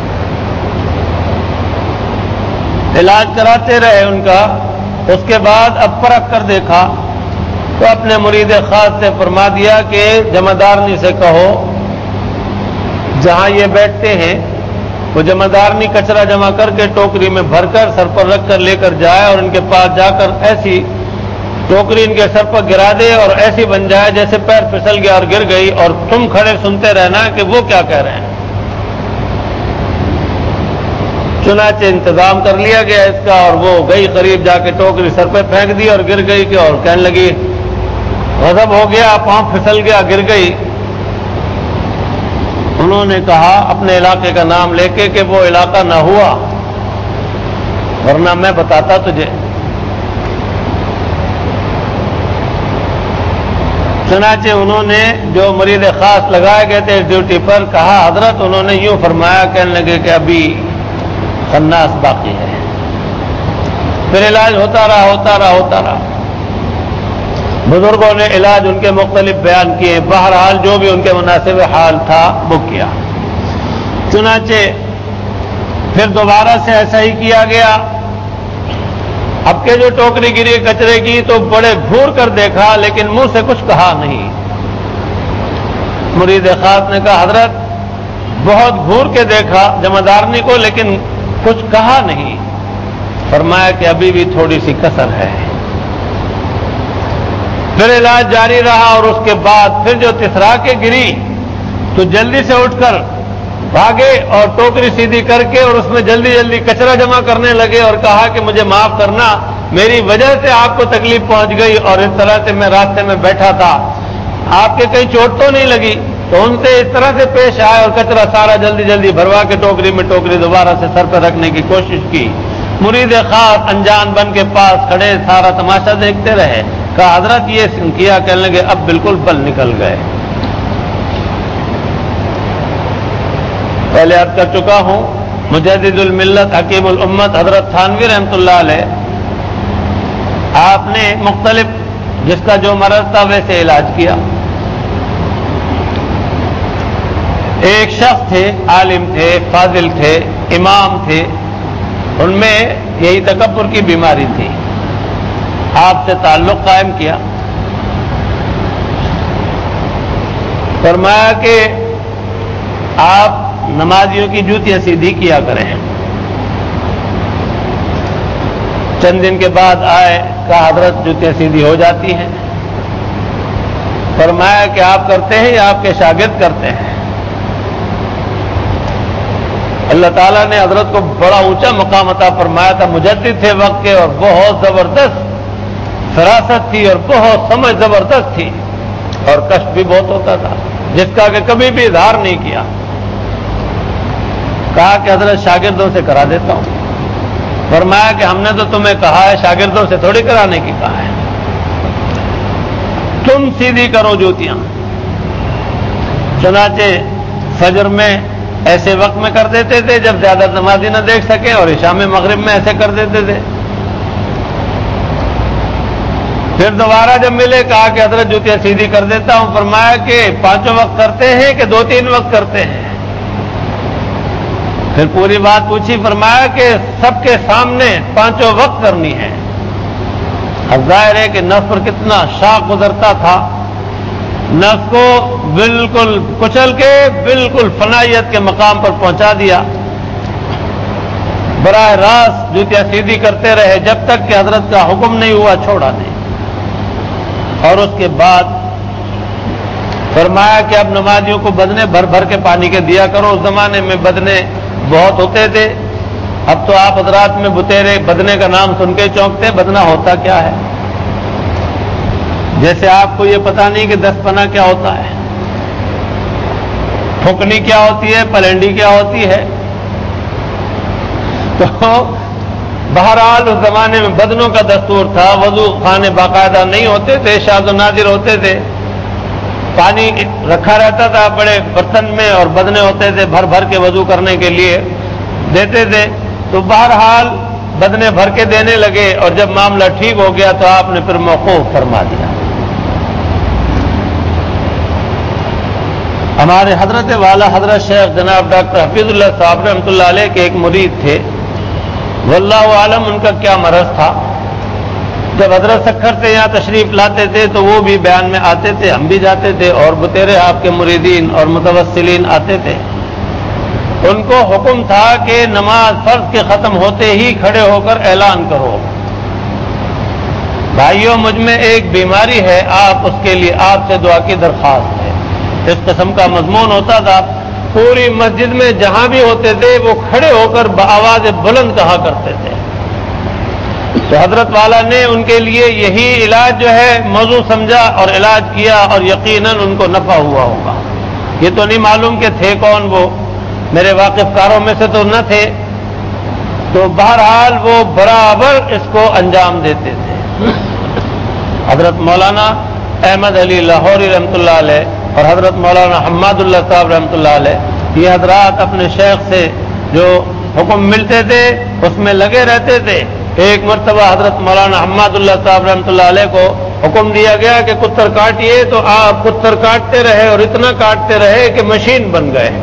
علاج کراتے رہے ان کا۔ اس کے بعد اب پرکھ کر دیکھا تو اپنے مرید خاص سے فرما دیا کہ جمعدارنی سے کہو جہاں یہ بیٹھتے ہیں وہ جمعدارنی کچرا جمع کر کے ٹوکری میں بھر کر سر پر رکھ کر لے کر جائے، اور ان کے پاس جا کر ایسی ٹوکری ان کے سر پر گرا دے اور ایسی بن جائے جیسے پیر پھسل گیا اور گر گئی، اور تم کھڑے سنتے رہنا کہ وہ کیا کہہ رہے ہیں۔ چنانچہ انتظام کر لیا گیا اس کا، اور وہ گئی قریب جا کے ٹوکری سر پہ پھینک دی اور گر گئی کہ اور کہنے لگی غضب ہو گیا، پاؤں پھسل گیا، گر گئی۔ انہوں نے کہا اپنے علاقے کا نام لے کے کہ وہ علاقہ نہ ہوا ورنہ میں بتاتا تجھے۔ چنانچہ انہوں نے جو مرید خاص لگائے گئے تھے اس ڈیوٹی پر کہا حضرت، انہوں نے یوں فرمایا، کہنے لگے کہ ابھی خناس باقی ہے۔ پھر علاج ہوتا رہا ہوتا رہا ہوتا رہا بزرگوں نے علاج ان کے مختلف بیان کیے، بہرحال جو بھی ان کے مناسب حال تھا وہ کیا۔ چنانچہ پھر دوبارہ سے ایسا ہی کیا گیا۔ اب کے جو ٹوکری گری کچرے کی تو بڑے گھور کر دیکھا لیکن منہ سے کچھ کہا نہیں۔ مرید خاص نے کہا حضرت بہت گھور کے دیکھا جمعدارنی کو لیکن کچھ کہا نہیں۔ فرمایا کہ ابھی بھی تھوڑی سی کسر ہے۔ پھر علاج جاری رہا، اور اس کے بعد پھر جو تسرا کے گری تو جلدی سے اٹھ کر بھاگے اور ٹوکری سیدھی کر کے اور اس میں جلدی جلدی کچرا جمع کرنے لگے اور کہا کہ مجھے معاف کرنا، میری وجہ سے آپ کو تکلیف پہنچ گئی اور اس طرح سے میں راستے میں بیٹھا تھا، آپ کے کہیں چوٹ تو نہیں لگی؟ تو ان سے اس طرح سے پیش آئے اور کچرا سارا جلدی جلدی بھروا کے ٹوکری میں ٹوکری دوبارہ سے سر پہ رکھنے کی کوشش کی۔ مرید خاص انجان بن کے پاس کھڑے سارا تماشا دیکھتے رہے۔ کہا حضرت یہ کیا؟ کہنے لگے اب بالکل بل نکل گئے۔ پہلے عرض کر چکا ہوں مجدد الملت حکیم الامت حضرت تھانوی رحمۃ اللہ علیہ، آپ نے مختلف جس کا جو مرض تھا ویسے علاج کیا. ایک شخص تھے، عالم تھے، فاضل تھے، امام تھے، ان میں یہی تکبر کی بیماری تھی. آپ سے تعلق قائم کیا، فرمایا کہ آپ نمازیوں کی جوتیاں سیدھی کیا کریں. چند دن کے بعد آئے، کہا حضرت جوتیاں سیدھی ہو جاتی ہیں. فرمایا کہ آپ کرتے ہیں یا آپ کے شاگرد کرتے ہیں؟ اللہ تعالیٰ نے حضرت کو بڑا اونچا مقام عطا فرمایا تھا، مجدد تھے وقت کے، اور بہت زبردست فراست تھی اور بہت سمجھ زبردست تھی، اور کشف بھی بہت ہوتا تھا جس کا کہ کبھی بھی اظہار نہیں کیا. کہا کہ حضرت شاگردوں سے کرا دیتا ہوں. فرمایا کہ ہم نے تو تمہیں کہا ہے، شاگردوں سے تھوڑی کرانے کی کہا ہے، تم سیدھی کرو جوتیاں. چنانچہ فجر میں ایسے وقت میں کر دیتے تھے جب زیادہ نمازی نہ دیکھ سکے، اور عشاء میں مغرب میں ایسے کر دیتے تھے. پھر دوبارہ جب ملے، کہا کہ حضرت جوتیاں سیدھی کر دیتا ہوں. فرمایا کہ پانچوں وقت کرتے ہیں کہ دو تین وقت کرتے ہیں؟ پھر پوری بات پوچھی. فرمایا کہ سب کے سامنے پانچوں وقت کرنی ہے. اب ظاہر ہے کہ نفس پر کتنا شاق گزرتا تھا، نفس کو بالکل کچل کے بالکل فنائیت کے مقام پر پہنچا دیا. براہ راست جوتیاں سیدھی کرتے رہے جب تک کہ حضرت کا حکم نہیں ہوا چھوڑا نہیں. اور اس کے بعد فرمایا کہ اب نمازیوں کو بدنے بھر بھر کے پانی کے دیا کرو. اس زمانے میں بدنے بہت ہوتے تھے، اب تو آپ حضرات میں بتیرے بدنے کا نام سن کے چونکتے. بدنا ہوتا کیا ہے؟ جیسے آپ کو یہ پتہ نہیں کہ دس پنا کیا ہوتا ہے، پھکنی کیا ہوتی ہے، پلنڈی کیا ہوتی ہے. تو بہرحال اس زمانے میں بدنوں کا دستور تھا. وضو خانے باقاعدہ نہیں ہوتے تھے، شاذ و نادر ہوتے تھے. پانی رکھا رہتا تھا بڑے برتن میں، اور بدنے ہوتے تھے بھر بھر کے وضو کرنے کے لیے دیتے تھے. تو بہرحال بدنے بھر کے دینے لگے، اور جب معاملہ ٹھیک ہو گیا تو آپ نے پھر موقوف فرما دیا. ہمارے حضرت والا حضرت شیخ جناب ڈاکٹر حفیظ اللہ صاحب رحمۃ اللہ علیہ کے ایک مرید تھے، واللہ عالم ان کا کیا مرض تھا. جب حضرت سکھر سے یہاں تشریف لاتے تھے تو وہ بھی بیان میں آتے تھے، ہم بھی جاتے تھے، اور بتیرے آپ کے مریدین اور متوسلین آتے تھے. ان کو حکم تھا کہ نماز فرض کے ختم ہوتے ہی کھڑے ہو کر اعلان کرو، بھائیوں مجھ میں ایک بیماری ہے، آپ اس کے لیے آپ سے دعا کی درخواست ہے. اس قسم کا مضمون ہوتا تھا. پوری مسجد میں جہاں بھی ہوتے تھے وہ کھڑے ہو کر بآواز بلند کہا کرتے تھے. تو حضرت والا نے ان کے لیے یہی علاج جو ہے موضوع سمجھا اور علاج کیا، اور یقیناً ان کو نفع ہوا ہوگا. یہ تو نہیں معلوم کہ تھے کون، وہ میرے واقف کاروں میں سے تو نہ تھے. تو بہرحال وہ برابر اس کو انجام دیتے تھے. حضرت مولانا احمد علی لاہوری رحمۃ اللہ علیہ اور حضرت مولانا حماد اللہ صاحب رحمۃ اللہ علیہ، یہ حضرات اپنے شیخ سے جو حکم ملتے تھے اس میں لگے رہتے تھے. ایک مرتبہ حضرت مولانا حماد اللہ صاحب رحمۃ اللہ علیہ کو حکم دیا گیا کہ کتر کاٹیے، تو آپ کتر کاٹتے رہے اور اتنا کاٹتے رہے کہ مشین بن گئے.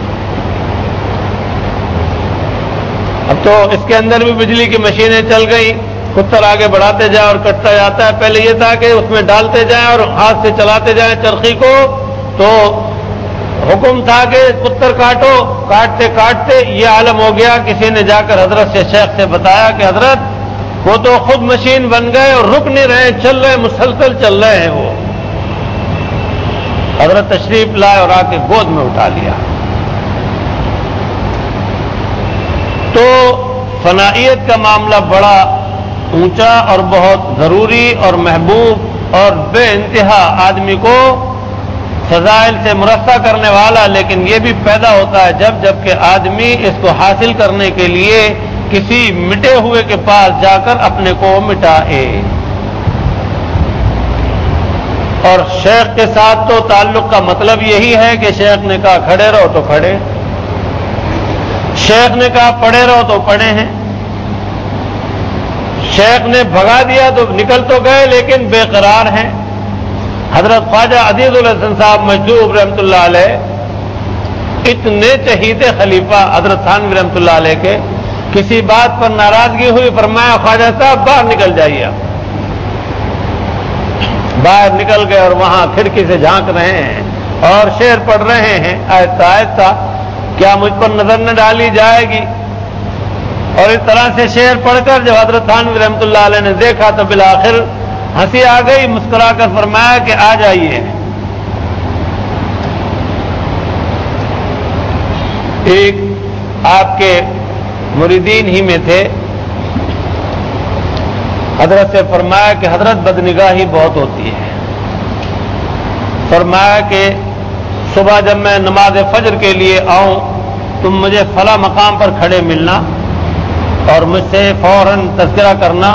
اب تو اس کے اندر بھی بجلی کی مشینیں چل گئی، کتر آگے بڑھاتے جائے اور کٹتا جاتا ہے. پہلے یہ تھا کہ اس میں ڈالتے جائیں اور ہاتھ سے چلاتے جائیں چرخی کو. تو حکم تھا کہ کتر کاٹو، کاٹتے کاٹتے یہ عالم ہو گیا. کسی نے جا کر حضرت سے شیخ سے بتایا کہ حضرت وہ تو خود مشین بن گئے اور رک نہیں رہے، چل رہے، مسلسل چل رہے ہیں. وہ حضرت تشریف لائے اور آ کے گود میں اٹھا لیا. تو فنائیت کا معاملہ بڑا اونچا اور بہت ضروری اور محبوب اور بے انتہا آدمی کو فضائل سے مرصع کرنے والا، لیکن یہ بھی پیدا ہوتا ہے جب جب کہ آدمی اس کو حاصل کرنے کے لیے کسی مٹے ہوئے کے پاس جا کر اپنے کو مٹائے. اور شیخ کے ساتھ تو تعلق کا مطلب یہی ہے کہ شیخ نے کہا کھڑے رہو تو کھڑے، شیخ نے کہا پڑھے رہو تو پڑھے ہیں، شیخ نے بھگا دیا تو نکل تو گئے لیکن بے قرار ہیں۔ حضرت خواجہ عزیز الحسن صاحب مجذوب رحمۃ اللہ علیہ اتنے چہیتے خلیفہ حضرت تھانوی رحمۃ اللہ علیہ کے، کسی بات پر ناراضگی ہوئی فرمایا خواجہ صاحب باہر نکل جائیے۔ باہر نکل گئے اور وہاں کھڑکی سے جھانک رہے ہیں اور شعر پڑھ رہے ہیں آہستہ آہستہ، کیا مجھ پر نظر نہ ڈالی جائے گی؟ اور اس طرح سے شعر پڑھ کر جب حضرت تھانوی رحمۃ اللہ علیہ نے دیکھا تو بالآخر ہنسی آ گئی، مسکرا کر فرمایا کہ آ جائیے۔ ایک آپ کے مریدین ہی میں تھے، حضرت سے فرمایا کہ حضرت بدنگاہی بہت ہوتی ہے، فرمایا کہ صبح جب میں نماز فجر کے لیے آؤں تم مجھے فلاں مقام پر کھڑے ملنا اور مجھ سے فوراً تذکرہ کرنا،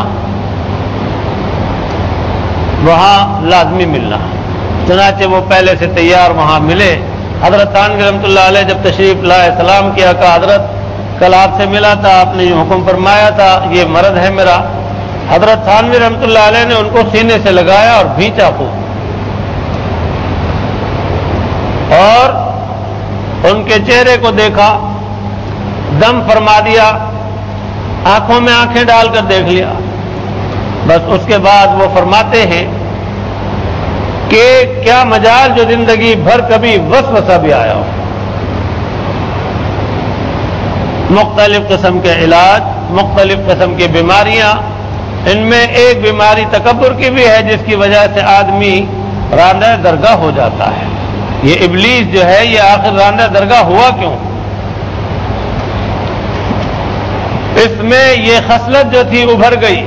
وہاں لازمی ملنا۔ چنانچہ وہ پہلے سے تیار وہاں ملے۔ حضرت تھانوی رحمۃ اللہ علیہ جب تشریف لائے سلام کیا، کہا حضرت کل آپ سے ملا تھا، آپ نے یہ حکم فرمایا تھا یہ مرض ہے میرا۔ حضرت تھانوی رحمۃ اللہ علیہ نے ان کو سینے سے لگایا اور بھینچا خوب، اور ان کے چہرے کو دیکھا، دم فرما دیا، آنکھوں میں آنکھیں ڈال کر دیکھ لیا۔ بس اس کے بعد وہ فرماتے ہیں کہ کیا مجال جو زندگی بھر کبھی وسوسہ بھی آیا ہو، مختلف قسم کے علاج، مختلف قسم کی بیماریاں، ان میں ایک بیماری تکبر کی بھی ہے جس کی وجہ سے آدمی راندہ درگاہ ہو جاتا ہے۔ یہ ابلیس جو ہے یہ آخر راندہ درگاہ ہوا کیوں؟ اس میں یہ خصلت جو تھی ابھر گئی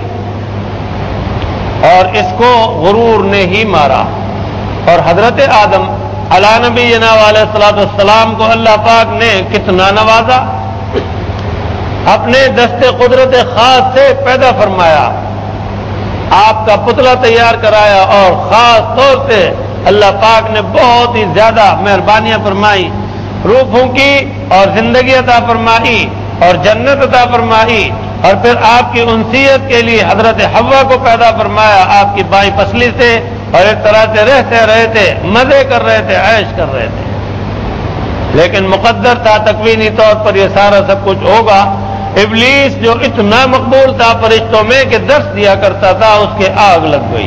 اور اس کو غرور نے ہی مارا، اور حضرت آدم علی نبینا علیہ الصلوۃ والسلام کو اللہ پاک نے کتنا نوازا، اپنے دست قدرت خاص سے پیدا فرمایا، آپ کا پتلا تیار کرایا، اور خاص طور سے اللہ پاک نے بہت ہی زیادہ مہربانیاں فرمائی، روح پھونکی اور زندگی عطا فرمائی اور جنت عطا فرمائی، اور پھر آپ کی انسیت کے لیے حضرت حوا کو پیدا فرمایا آپ کی بائیں پسلی سے، اور ایک طرح سے رہتے رہے تھے، مزے کر رہے تھے، عیش کر رہے تھے، لیکن مقدر تھا تکوینی طور پر یہ سارا سب کچھ ہوگا۔ ابلیس جو اتنا مقبول تھا فرشتوں میں کہ درس دیا کرتا تھا، اس کے آگ لگ گئی۔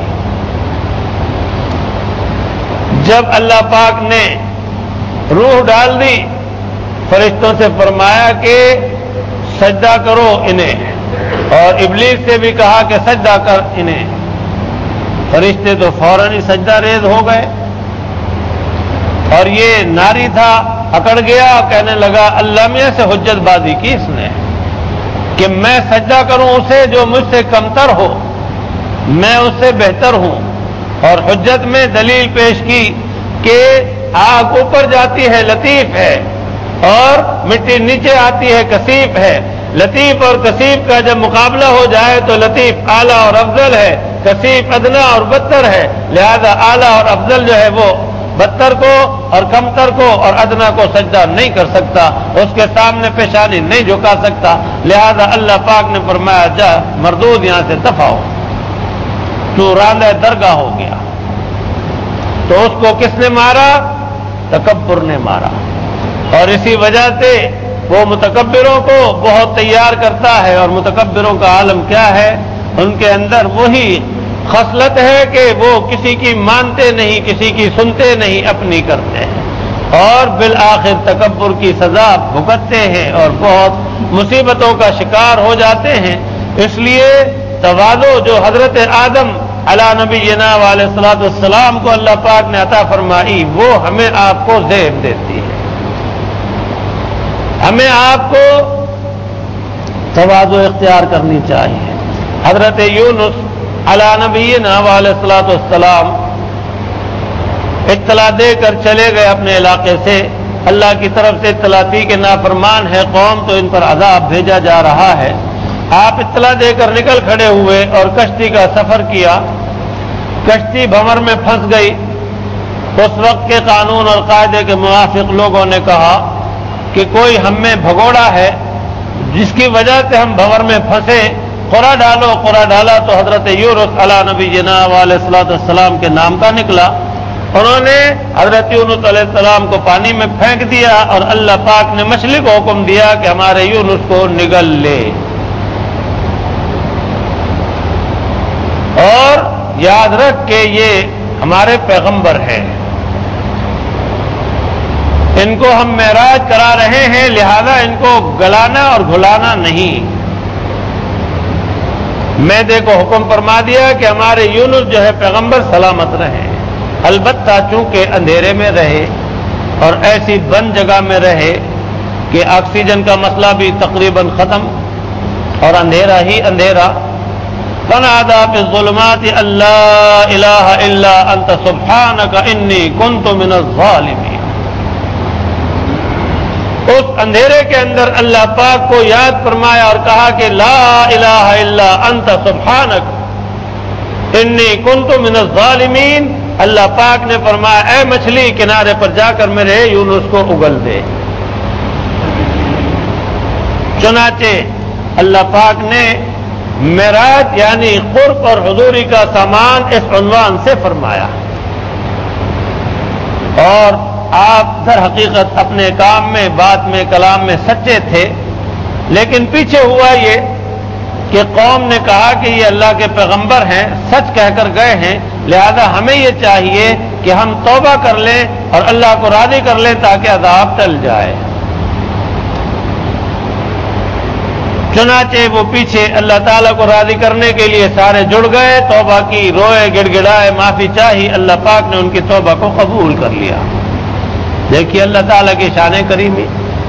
جب اللہ پاک نے روح ڈال دی، فرشتوں سے فرمایا کہ سجدہ کرو انہیں، اور ابلیس سے بھی کہا کہ سجدہ کر انہیں۔ فرشتے تو فوراً ہی سجدہ ریز ہو گئے، اور یہ ناری تھا، اکڑ گیا، کہنے لگا اللہ میاں سے حجت بازی کی اس نے کہ میں سجدہ کروں اسے جو مجھ سے کمتر ہو، میں اس سے بہتر ہوں، اور حجت میں دلیل پیش کی کہ آگ اوپر جاتی ہے لطیف ہے، اور مٹی نیچے آتی ہے کثیف ہے، لطیف اور کثیف کا جب مقابلہ ہو جائے تو لطیف اعلیٰ اور افضل ہے، کثیف ادنا اور بدتر ہے، لہذا اعلیٰ اور افضل جو ہے وہ بدتر کو اور کمتر کو اور ادنا کو سجدہ نہیں کر سکتا، اس کے سامنے پیشانی نہیں جھکا سکتا، لہذا اللہ پاک نے فرمایا جا مردود یہاں سے دفع ہو، تو راندہ درگاہ ہو گیا۔ تو اس کو کس نے مارا؟ تکبر نے مارا، اور اسی وجہ سے وہ متکبروں کو بہت تیار کرتا ہے، اور متکبروں کا عالم کیا ہے؟ ان کے اندر وہی خصلت ہے کہ وہ کسی کی مانتے نہیں، کسی کی سنتے نہیں، اپنی کرتے ہیں، اور بالآخر تکبر کی سزا بھگتتے ہیں اور بہت مصیبتوں کا شکار ہو جاتے ہیں۔ اس لیے تواضع جو حضرت آدم علی نبینا علیہ الصلوۃ والسلام کو اللہ پاک نے عطا فرمائی، وہ ہمیں آپ کو ذہن دیتی ہے، ہمیں آپ کو تواضع اختیار کرنی چاہیے۔ حضرت یونس علی نبینا علیہ الصلوۃ والسلام اطلاع دے کر چلے گئے اپنے علاقے سے، اللہ کی طرف سے اطلاع تھی کہ نافرمان ہے قوم تو ان پر عذاب بھیجا جا رہا ہے۔ آپ اطلاع دے کر نکل کھڑے ہوئے اور کشتی کا سفر کیا، کشتی بھنور میں پھنس گئی۔ اس وقت کے قانون اور قاعدے کے موافق لوگوں نے کہا کہ کوئی ہم میں بھگوڑا ہے جس کی وجہ سے ہم بھور میں پھنسے، قرآ ڈالو قرآ ڈالا تو حضرت یونس علی نبی جناب علیہ الصلوۃ والسلام کے نام کا نکلا۔ انہوں نے حضرت یونس علیہ السلام کو پانی میں پھینک دیا اور اللہ پاک نے مچھلی کو حکم دیا کہ ہمارے یونس کو نگل لے۔ اور یاد رکھ کہ یہ ہمارے پیغمبر ہیں، ان کو ہم معراج کرا رہے ہیں، لہذا ان کو گلانا اور گھلانا نہیں۔ میں دیکھو حکم فرما دیا کہ ہمارے یونس جو ہے پیغمبر سلامت رہے، البتہ چونکہ اندھیرے میں رہے اور ایسی بند جگہ میں رہے کہ آکسیجن کا مسئلہ بھی تقریباً ختم اور اندھیرا ہی اندھیرا۔ فنادى في الظلمات ان لا اله الا انت سبحانك انی كنت من الظالمین۔ اس اندھیرے کے اندر اللہ پاک کو یاد فرمایا اور کہا کہ لا الہ الا انت سبحانک انی کنت من الظالمین۔ اللہ پاک نے فرمایا اے مچھلی کنارے پر جا کر میرے یونس کو اگل دے۔ چنانچہ اللہ پاک نے معراج یعنی قرب اور حضوری کا سامان اس عنوان سے فرمایا، اور آپ در حقیقت اپنے کام میں بات میں کلام میں سچے تھے، لیکن پیچھے ہوا یہ کہ قوم نے کہا کہ یہ اللہ کے پیغمبر ہیں، سچ کہہ کر گئے ہیں، لہذا ہمیں یہ چاہیے کہ ہم توبہ کر لیں اور اللہ کو راضی کر لیں تاکہ عذاب ٹل جائے۔ چنانچہ وہ پیچھے اللہ تعالیٰ کو راضی کرنے کے لیے سارے جڑ گئے، توبہ کی، روئے گڑ گڑائے، معافی چاہی، اللہ پاک نے ان کی توبہ کو قبول کر لیا۔ دیکھیے اللہ تعالیٰ کی شان کریمی۔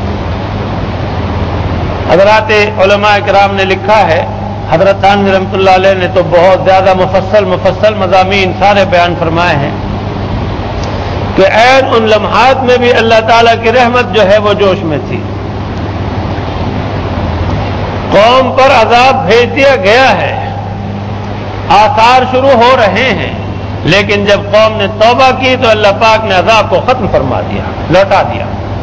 حضرات علماء کرام نے لکھا ہے، حضرت تھانوی رحمۃ اللہ علیہ نے تو بہت زیادہ مفصل مفصل مضامین سارے بیان فرمائے ہیں کہ عین ان لمحات میں بھی اللہ تعالیٰ کی رحمت جو ہے وہ جوش میں تھی۔ قوم پر عذاب بھیج دیا گیا ہے، آثار شروع ہو رہے ہیں، لیکن جب قوم نے توبہ کی تو اللہ پاک نے عذاب کو ختم فرما دیا، لوٹا دیا۔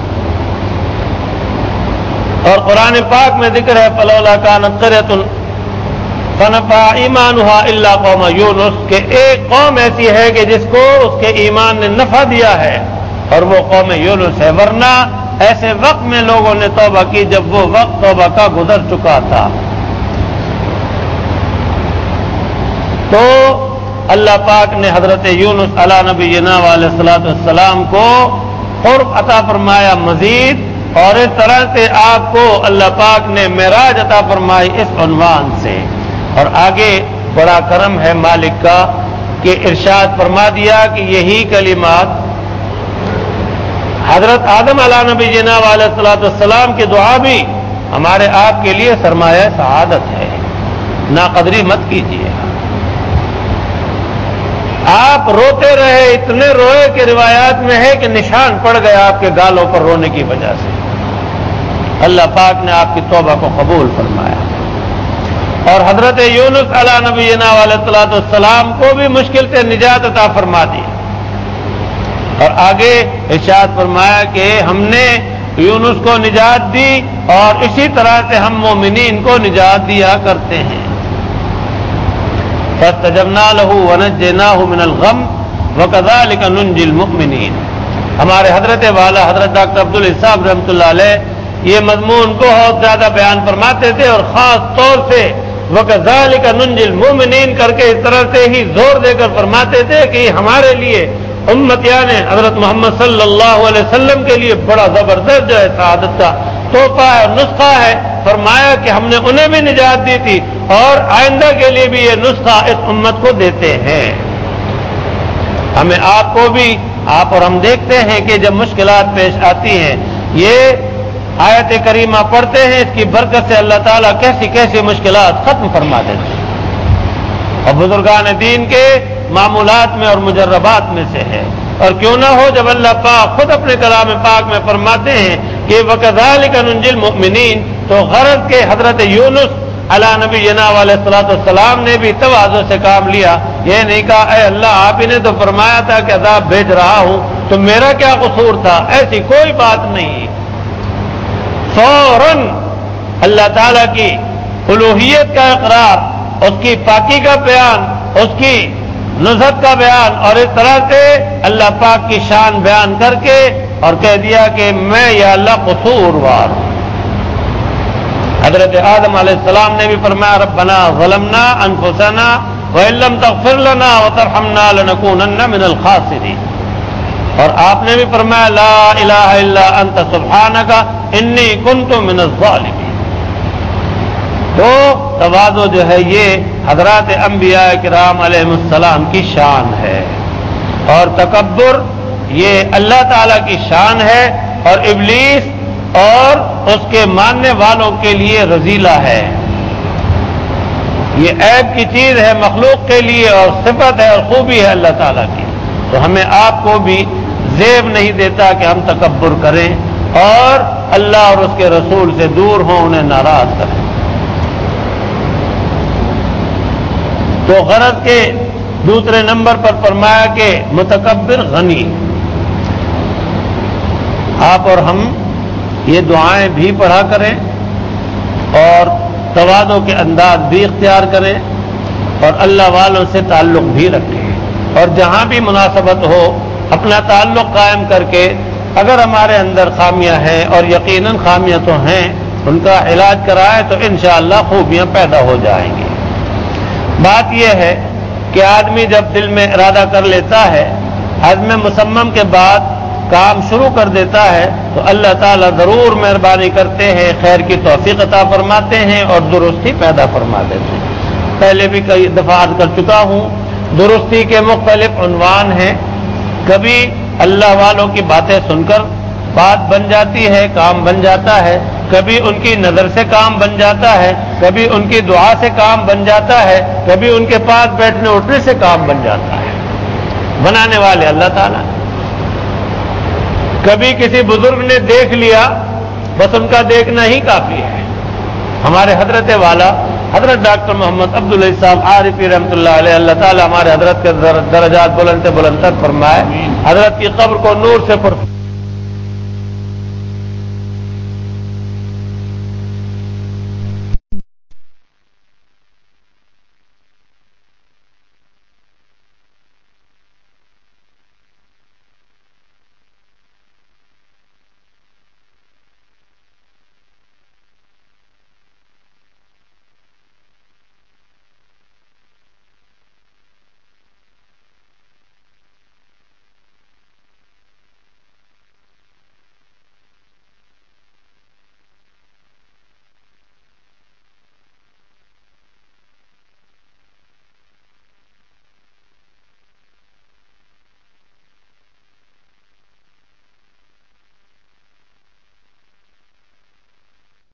اور قرآن پاک میں ذکر ہے فلولا کانت قریۃ فنفعها ایمانها الا قوم یونس، کہ ایک قوم ایسی ہے کہ جس کو اس کے ایمان نے نفع دیا ہے اور وہ قوم یونس ہے، ورنہ ایسے وقت میں لوگوں نے توبہ کی جب وہ وقت توبہ کا گزر چکا تھا۔ تو اللہ پاک نے حضرت یونس علی نبینا علیہ الصلوۃ والسلام کو قرب عطا فرمایا مزید، اور اس طرح سے آپ کو اللہ پاک نے معراج عطا فرمائی اس عنوان سے۔ اور آگے بڑا کرم ہے مالک کا کہ ارشاد فرما دیا کہ یہی کلمات حضرت آدم علیہ نبی جناب علیہ الصلوۃ والسلام کی دعا بھی ہمارے آپ کے لیے سرمایہ سعادت ہے، ناقدری مت کیجیے۔ آپ روتے رہے، اتنے روئے کہ روایات میں ہے کہ نشان پڑ گیا آپ کے گالوں پر رونے کی وجہ سے۔ اللہ پاک نے آپ کی توبہ کو قبول فرمایا، اور حضرت یونس علیہ نبی جناب علیہ الصلوۃ والسلام کو بھی مشکل سے نجات عطا فرما دی۔ اور آگے ارشاد فرمایا کہ ہم نے یونس کو نجات دی اور اسی طرح سے ہم مومنین کو نجات دیا کرتے ہیں۔ فاستجبنا له ونجيناه من الغم وكذلك ننجي المؤمنين۔ ہمارے حضرت والا حضرت ڈاکٹر عبدالعزیز صاحب رحمۃ اللہ علیہ یہ مضمون بہت زیادہ بیان فرماتے تھے، اور خاص طور سے وكذلك ننجي المؤمنين کر کے اس طرح سے ہی زور دے کر فرماتے تھے کہ یہ ہمارے لیے امتیان حضرت محمد صلی اللہ علیہ وسلم کے لیے بڑا زبردست جو ہے سعادت کا تحفہ ہے اور نسخہ ہے۔ فرمایا کہ ہم نے انہیں بھی نجات دی تھی اور آئندہ کے لیے بھی یہ نسخہ اس امت کو دیتے ہیں۔ ہمیں آپ کو بھی، آپ اور ہم دیکھتے ہیں کہ جب مشکلات پیش آتی ہیں، یہ آیت کریمہ پڑھتے ہیں، اس کی برکت سے اللہ تعالیٰ کیسی کیسی مشکلات ختم فرما دیتے ہیں، اور بزرگان دین کے معمولات میں اور مجربات میں سے ہے۔ اور کیوں نہ ہو جب اللہ پاک خود اپنے کلام پاک میں فرماتے ہیں کہ وَكَذَلِكَ نُنْجِي الْمُؤْمِنِينَ، تو غرض کے حضرت یونس علی نبی جناب علیہ الصلوۃ والسلام نے بھی تواضع سے کام لیا، یہ نہیں کہا اے اللہ آپ ہی نے تو فرمایا تھا کہ عذاب بھیج رہا ہوں تو میرا کیا قصور تھا، ایسی کوئی بات نہیں۔ فوراً اللہ تعالیٰ کی الوہیت کا اقرار، اس کی پاکی کا بیان، اس کی نزہت کا بیان، اور اس طرح سے اللہ پاک کی شان بیان کر کے اور کہہ دیا کہ میں یا اللہ قصوروار ہوں۔ حضرت آدم علیہ السلام نے بھی فرمایا ربنا ظلمنا انفسنا وان لم تغفر لنا وترحمنا لنکونن من الخاسرین، اور آپ نے بھی فرمایا لا الہ الا انت سبحانک انی کنت من الظالمین۔ تو تواضع جو ہے یہ حضرات انبیاء کرام علیہ السلام کی شان ہے، اور تکبر یہ اللہ تعالی کی شان ہے، اور ابلیس اور اس کے ماننے والوں کے لیے رذیلہ ہے۔ یہ عیب کی چیز ہے مخلوق کے لیے، اور صفت ہے اور خوبی ہے اللہ تعالیٰ کی۔ تو ہمیں آپ کو بھی زیب نہیں دیتا کہ ہم تکبر کریں اور اللہ اور اس کے رسول سے دور ہوں، انہیں ناراض کریں۔ تو غرض کے دوسرے نمبر پر فرمایا کہ متکبر غنی، آپ اور ہم یہ دعائیں بھی پڑھا کریں اور تواضع کے انداز بھی اختیار کریں اور اللہ والوں سے تعلق بھی رکھیں، اور جہاں بھی مناسبت ہو اپنا تعلق قائم کر کے اگر ہمارے اندر خامیاں ہیں، اور یقیناً خامیاں تو ہیں، ان کا علاج کرائیں تو انشاءاللہ خوبیاں پیدا ہو جائیں گی۔ بات یہ ہے کہ آدمی جب دل میں ارادہ کر لیتا ہے، عزم مصمم کے بعد کام شروع کر دیتا ہے، تو اللہ تعالیٰ ضرور مہربانی کرتے ہیں، خیر کی توفیق عطا فرماتے ہیں اور درستی پیدا فرما دیتے ہیں۔ پہلے بھی کئی دفعہ عرض کر چکا ہوں، درستی کے مختلف عنوان ہیں۔ کبھی اللہ والوں کی باتیں سن کر بات بن جاتی ہے، کام بن جاتا ہے، کبھی ان کی نظر سے کام بن جاتا ہے، کبھی ان کی دعا سے کام بن جاتا ہے، کبھی ان کے پاس بیٹھنے اٹھنے سے کام بن جاتا ہے۔ بنانے والے اللہ تعالیٰ۔ کبھی کسی بزرگ نے دیکھ لیا، بس ان کا دیکھنا ہی کافی ہے۔ ہمارے حضرت والا حضرت ڈاکٹر محمد عبدالعزیز صاحب عارفی رحمۃ اللہ علیہ، اللہ تعالیٰ ہمارے حضرت کے درجات بلند سے بلند تر فرمائے، حضرت کی قبر کو نور سے پر